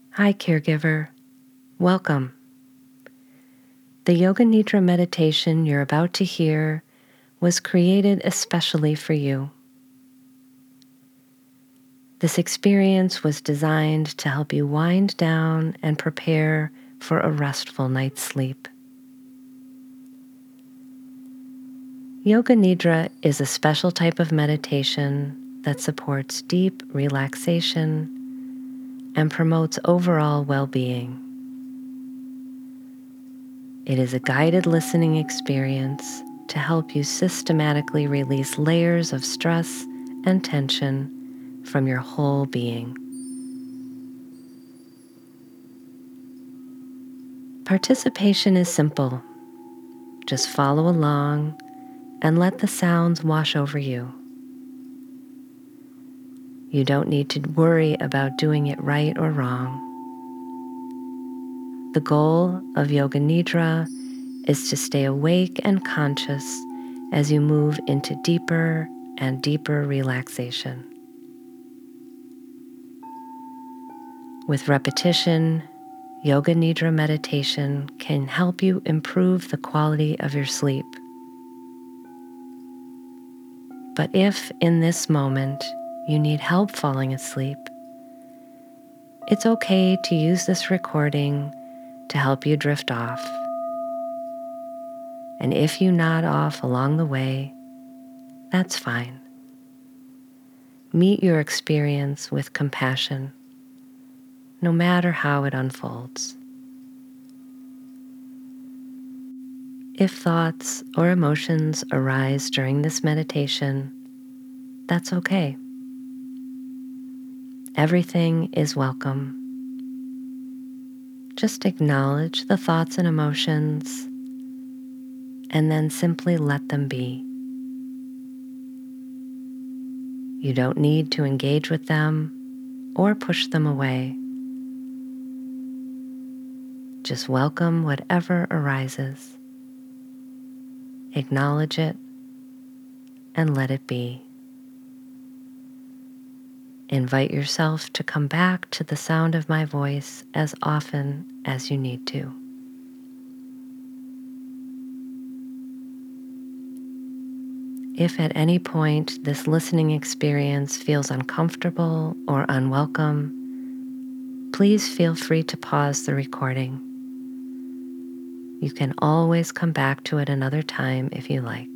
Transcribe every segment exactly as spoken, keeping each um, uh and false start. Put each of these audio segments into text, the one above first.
Hi, caregiver. Welcome. The Yoga Nidra meditation you're about to hear was created especially for you. This experience was designed to help you wind down and prepare for a restful night's sleep. Yoga Nidra is a special type of meditation that supports deep relaxation and promotes overall well-being. It is a guided listening experience to help you systematically release layers of stress and tension from your whole being. Participation is simple. Just follow along and let the sounds wash over you. You don't need to worry about doing it right or wrong. The goal of Yoga Nidra is to stay awake and conscious as you move into deeper and deeper relaxation. With repetition, Yoga Nidra meditation can help you improve the quality of your sleep. But if in this moment you need help falling asleep, it's okay to use this recording to help you drift off. And if you nod off along the way, that's fine. Meet your experience with compassion, no matter how it unfolds. If thoughts or emotions arise during this meditation, that's okay. Everything is welcome. Just acknowledge the thoughts and emotions and then simply let them be. You don't need to engage with them or push them away. Just welcome whatever arises. Acknowledge it and let it be. Invite yourself to come back to the sound of my voice as often as you need to. If at any point this listening experience feels uncomfortable or unwelcome, please feel free to pause the recording. You can always come back to it another time if you like.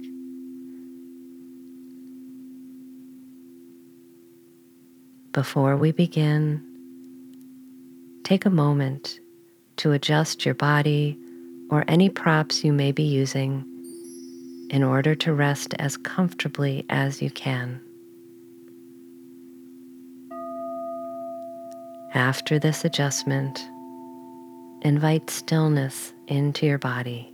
Before we begin, take a moment to adjust your body or any props you may be using in order to rest as comfortably as you can. After this adjustment, invite stillness into your body.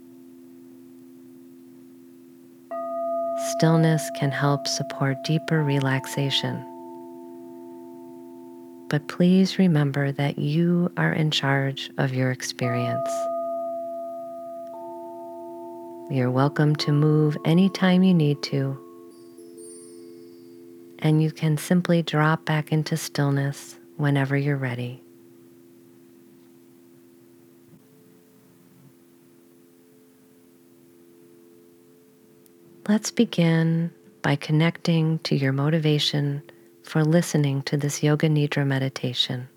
Stillness can help support deeper relaxation. But please remember that you are in charge of your experience. You're welcome to move anytime you need to, and you can simply drop back into stillness whenever you're ready. Let's begin by connecting to your motivation for listening to this Yoga Nidra meditation.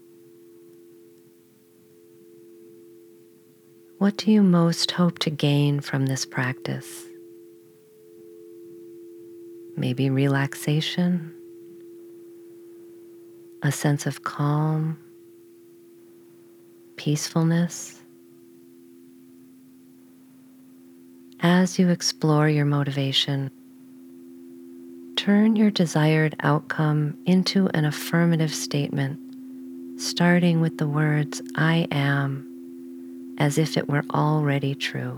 What do you most hope to gain from this practice? Maybe relaxation, a sense of calm, peacefulness. As you explore your motivation, turn your desired outcome into an affirmative statement, starting with the words, "I am," as if it were already true.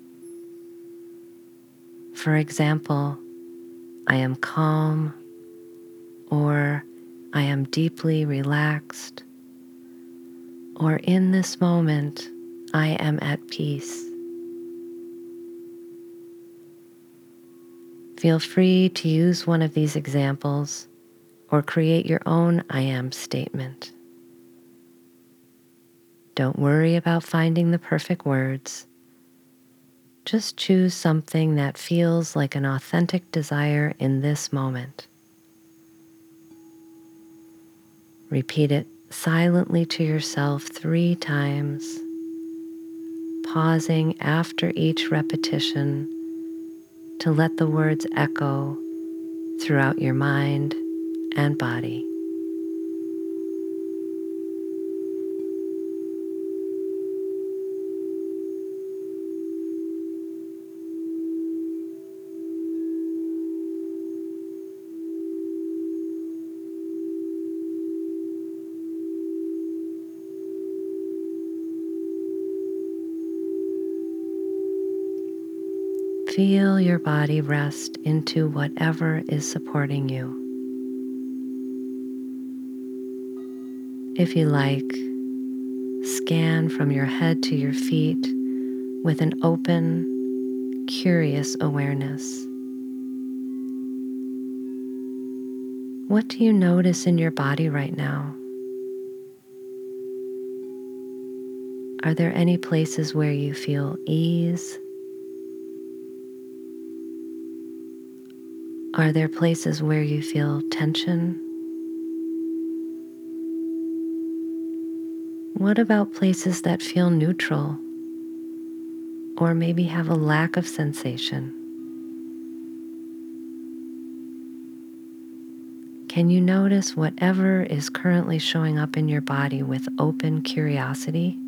For example, "I am calm," or "I am deeply relaxed," or "In this moment, I am at peace." Feel free to use one of these examples or create your own "I am" statement. Don't worry about finding the perfect words. Just choose something that feels like an authentic desire in this moment. Repeat it silently to yourself three times, pausing after each repetition to let the words echo throughout your mind and body. Feel your body rest into whatever is supporting you. If you like, scan from your head to your feet with an open, curious awareness. What do you notice in your body right now? Are there any places where you feel ease? Are there places where you feel tension? What about places that feel neutral or maybe have a lack of sensation? Can you notice whatever is currently showing up in your body with open curiosity?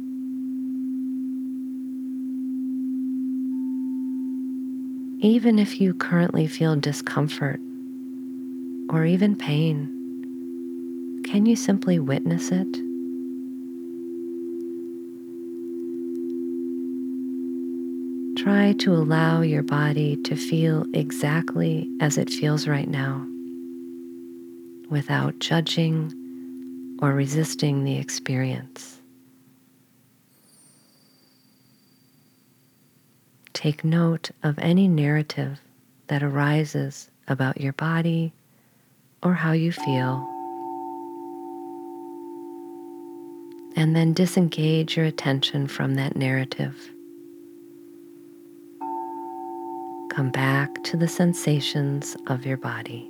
Even if you currently feel discomfort or even pain, can you simply witness it? Try to allow your body to feel exactly as it feels right now, without judging or resisting the experience. Take note of any narrative that arises about your body or how you feel, and then disengage your attention from that narrative. Come back to the sensations of your body.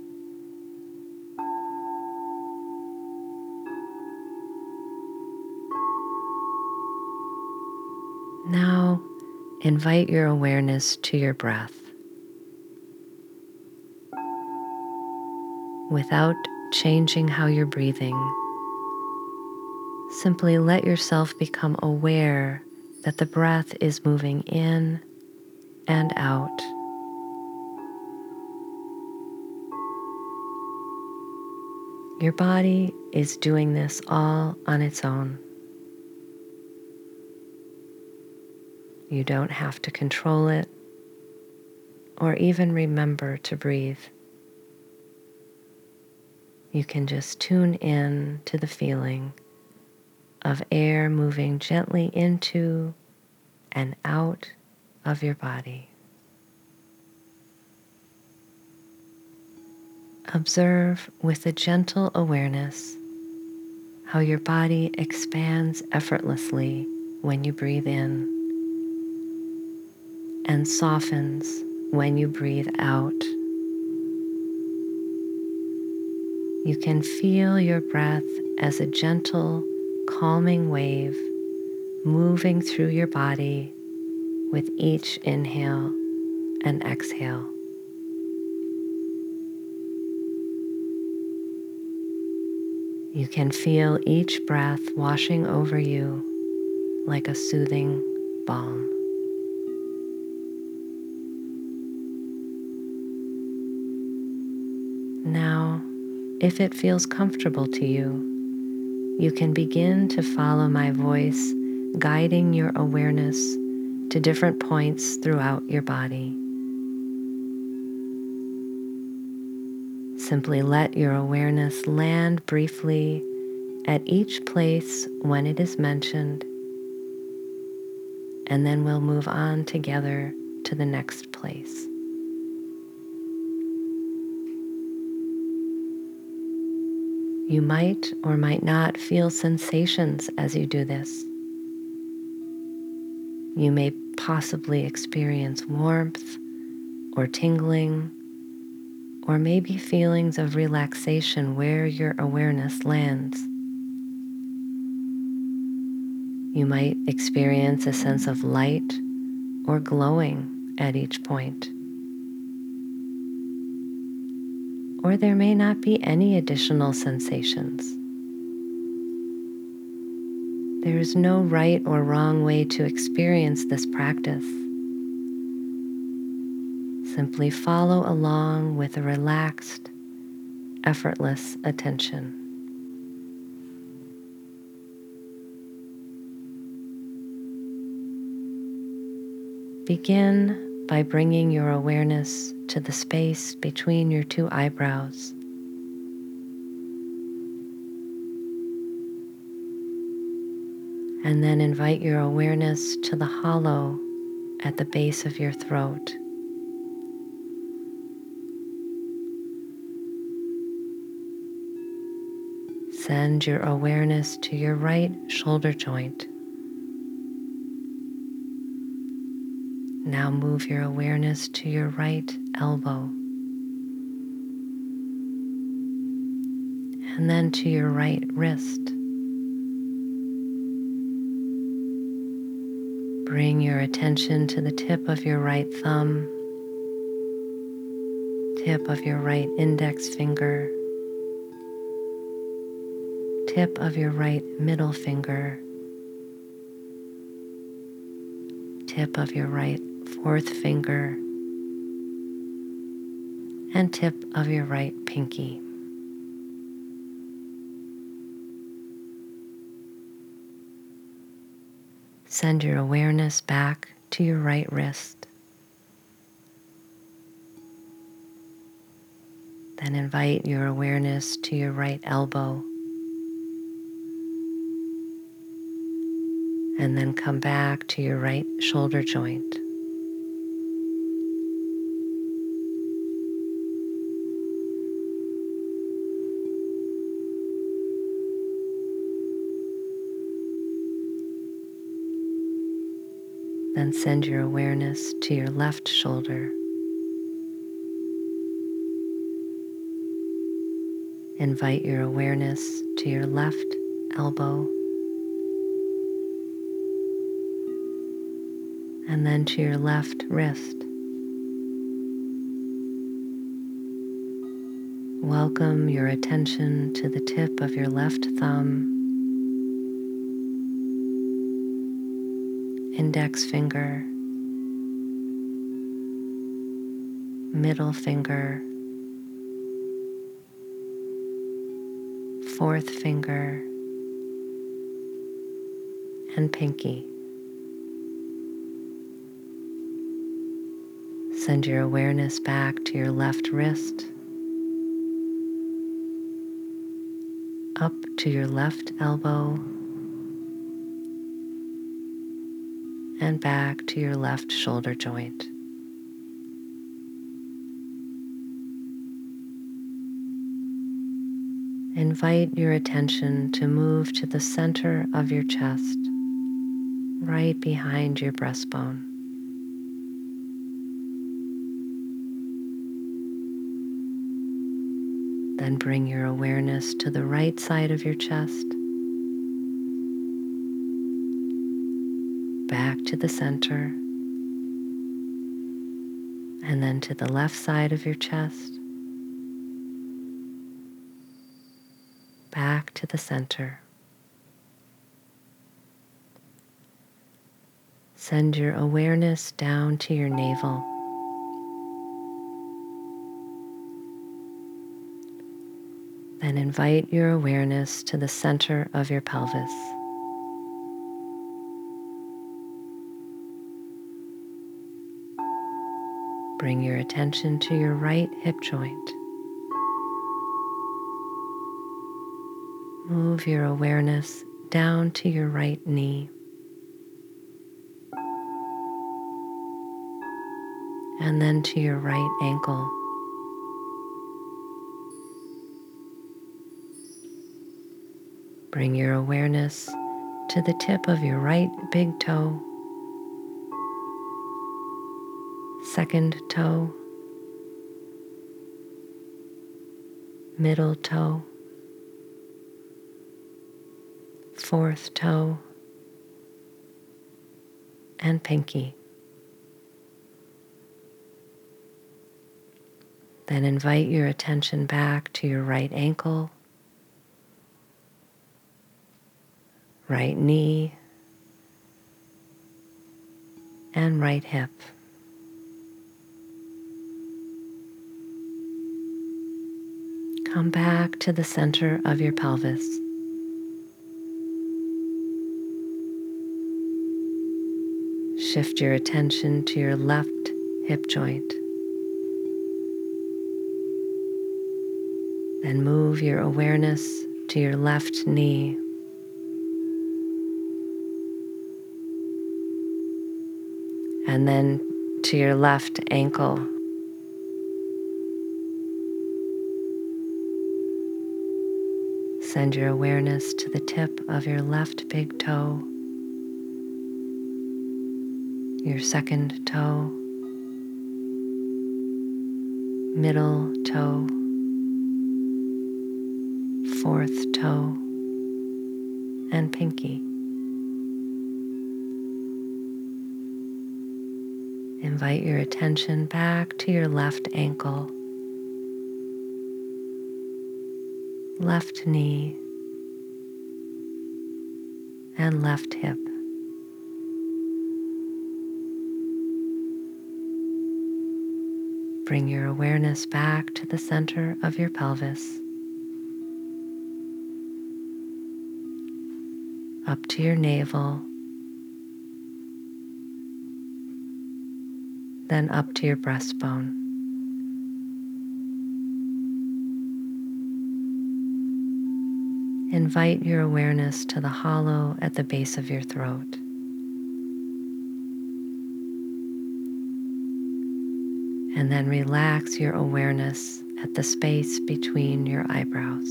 Now, invite your awareness to your breath. Without changing how you're breathing, simply let yourself become aware that the breath is moving in and out. Your body is doing this all on its own. You don't have to control it or even remember to breathe. You can just tune in to the feeling of air moving gently into and out of your body. Observe with a gentle awareness how your body expands effortlessly when you breathe in and softens when you breathe out. You can feel your breath as a gentle, calming wave moving through your body with each inhale and exhale. You can feel each breath washing over you like a soothing balm. Now, if it feels comfortable to you, you can begin to follow my voice, guiding your awareness to different points throughout your body. Simply let your awareness land briefly at each place when it is mentioned, and then we'll move on together to the next place. You might or might not feel sensations as you do this. You may possibly experience warmth or tingling, or maybe feelings of relaxation where your awareness lands. You might experience a sense of light or glowing at each point. Or there may not be any additional sensations. There is no right or wrong way to experience this practice. Simply follow along with a relaxed, effortless attention. Begin by bringing your awareness to the space between your two eyebrows. And then invite your awareness to the hollow at the base of your throat. Send your awareness to your right shoulder joint. Now move your awareness to your right elbow. And then to your right wrist. Bring your attention to the tip of your right thumb, tip of your right index finger, tip of your right middle finger, tip of your right fourth finger, and tip of your right pinky. Send your awareness back to your right wrist. Then invite your awareness to your right elbow. And then come back to your right shoulder joint. Then send your awareness to your left shoulder. Invite your awareness to your left elbow. And then to your left wrist. Welcome your attention to the tip of your left thumb, index finger, middle finger, fourth finger, and pinky. Send your awareness back to your left wrist, up to your left elbow, and back to your left shoulder joint. Invite your attention to move to the center of your chest, right behind your breastbone. Then bring your awareness to the right side of your chest, back to the center, and then to the left side of your chest, back to the center. Send your awareness down to your navel. Then invite your awareness to the center of your pelvis. Bring your attention to your right hip joint. Move your awareness down to your right knee. And then to your right ankle. Bring your awareness to the tip of your right big toe second toe, middle toe, fourth toe, and pinky. Then invite your attention back to your right ankle, right knee, and right hip. Come back to the center of your pelvis. Shift your attention to your left hip joint. Then move your awareness to your left knee. And then to your left ankle. Send your awareness to the tip of your left big toe, your second toe, middle toe, fourth toe, and pinky. Invite your attention back to your left ankle, left knee, and left hip. Bring your awareness back to the center of your pelvis, up to your navel, then up to your breastbone. Invite your awareness to the hollow at the base of your throat. And then relax your awareness at the space between your eyebrows.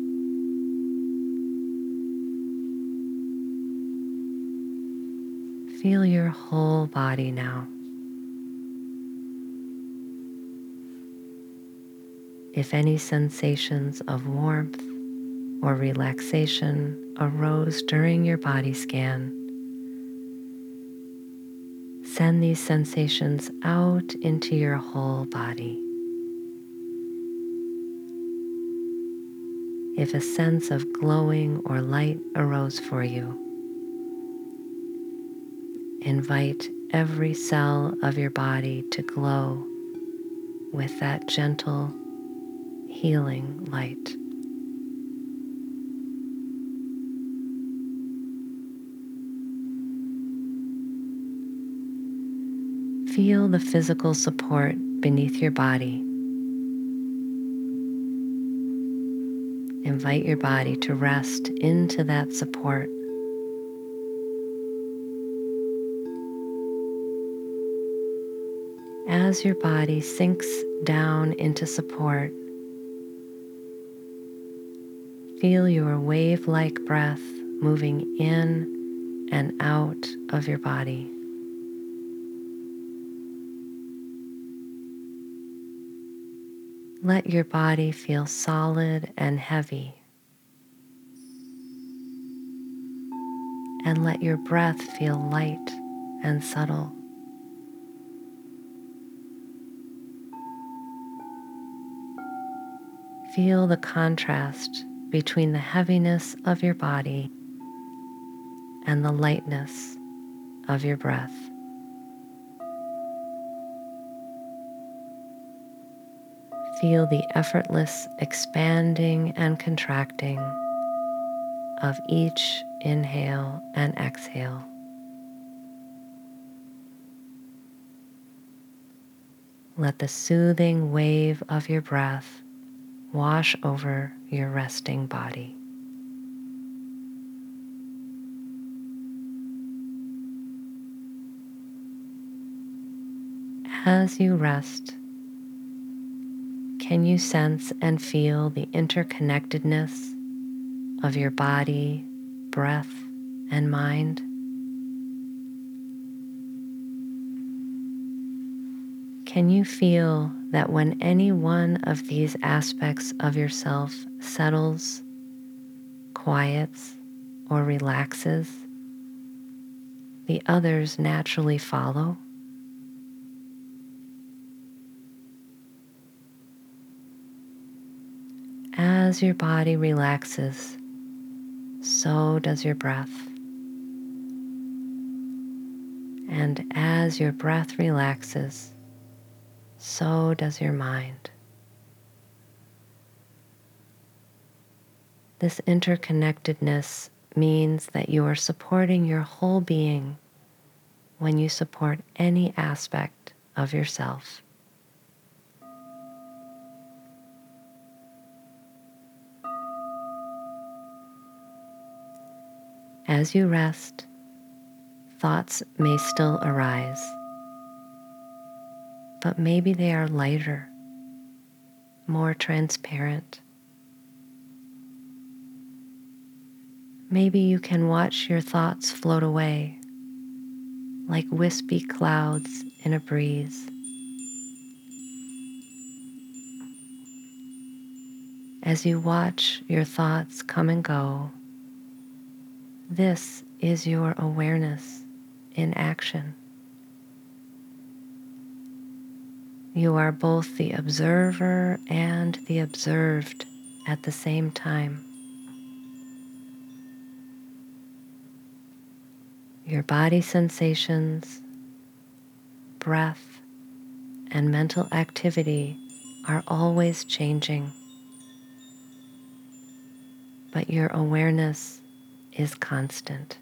Feel your whole body now. If any sensations of warmth or relaxation arose during your body scan, send these sensations out into your whole body. If a sense of glowing or light arose for you, invite every cell of your body to glow with that gentle, healing light. Feel the physical support beneath your body. Invite your body to rest into that support. As your body sinks down into support, feel your wave-like breath moving in and out of your body. Let your body feel solid and heavy, and let your breath feel light and subtle. Feel the contrast between the heaviness of your body and the lightness of your breath. Feel the effortless expanding and contracting of each inhale and exhale. Let the soothing wave of your breath wash over your resting body. As you rest, can you sense and feel the interconnectedness of your body, breath, and mind? Can you feel that when any one of these aspects of yourself settles, quiets, or relaxes, the others naturally follow? As your body relaxes, so does your breath. And as your breath relaxes, so does your mind. This interconnectedness means that you are supporting your whole being when you support any aspect of yourself. As you rest, thoughts may still arise, but maybe they are lighter, more transparent. Maybe you can watch your thoughts float away like wispy clouds in a breeze. As you watch your thoughts come and go, this is your awareness in action. You are both the observer and the observed at the same time. Your body sensations, breath, and mental activity are always changing, but your awareness is constant.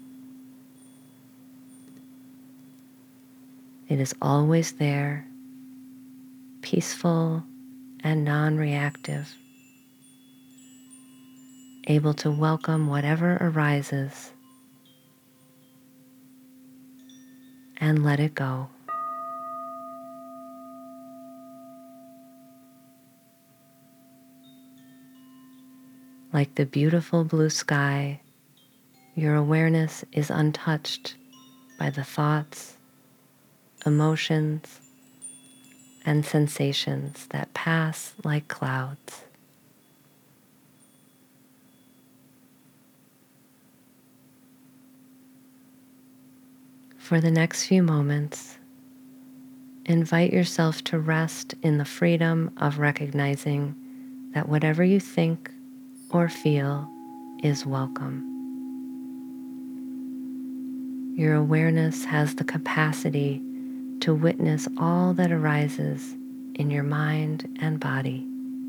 It is always there, peaceful and non-reactive, able to welcome whatever arises and let it go. Like the beautiful blue sky, your awareness is untouched by the thoughts, emotions, and sensations that pass like clouds. For the next few moments, invite yourself to rest in the freedom of recognizing that whatever you think or feel is welcome. Your awareness has the capacity to witness all that arises in your mind and body.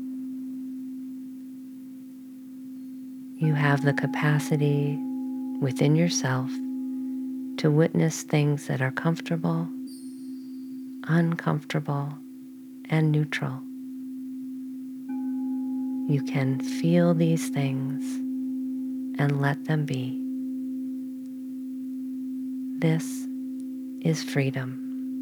You have the capacity within yourself to witness things that are comfortable, uncomfortable, and neutral. You can feel these things and let them be. This is freedom.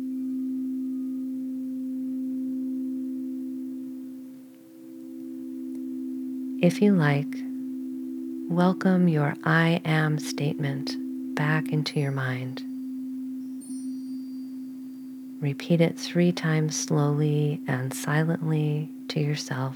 If you like, welcome your I am statement back into your mind. Repeat it three times slowly and silently to yourself.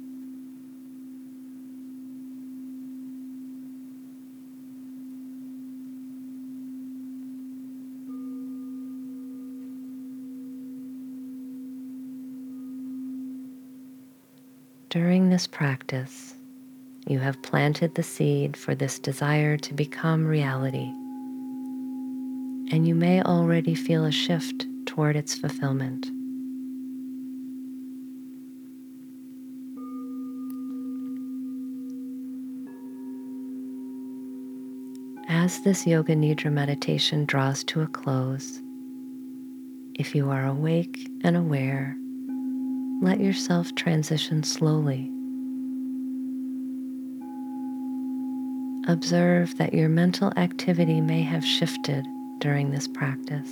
During this practice, you have planted the seed for this desire to become reality, and you may already feel a shift toward its fulfillment. As this Yoga Nidra meditation draws to a close, if you are awake and aware, let yourself transition slowly. Observe that your mental activity may have shifted during this practice.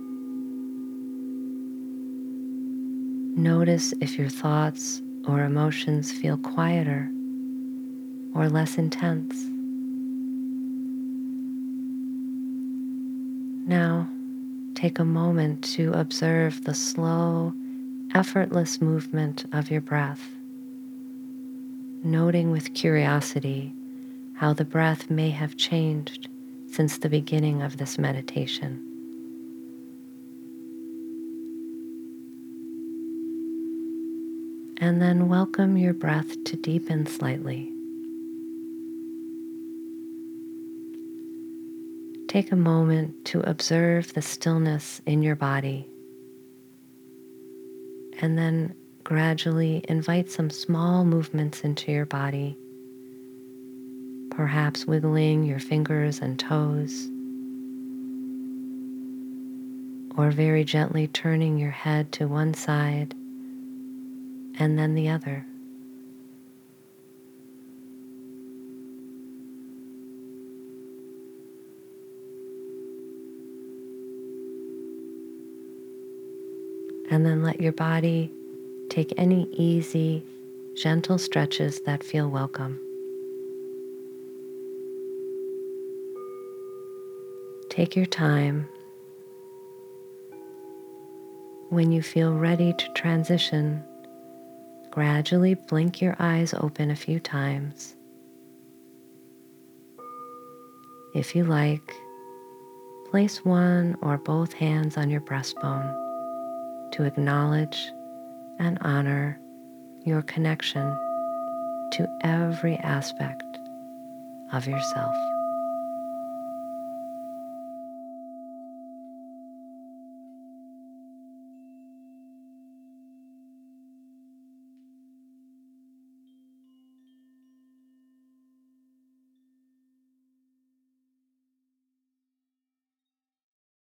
Notice if your thoughts or emotions feel quieter or less intense. Now, take a moment to observe the slow, effortless movement of your breath, noting with curiosity how the breath may have changed since the beginning of this meditation. And then welcome your breath to deepen slightly. Take a moment to observe the stillness in your body, and then gradually invite some small movements into your body, perhaps wiggling your fingers and toes, or very gently turning your head to one side and then the other. And then let your body take any easy, gentle stretches that feel welcome. Take your time. When you feel ready to transition, gradually blink your eyes open a few times. If you like, place one or both hands on your breastbone to acknowledge and honor your connection to every aspect of yourself.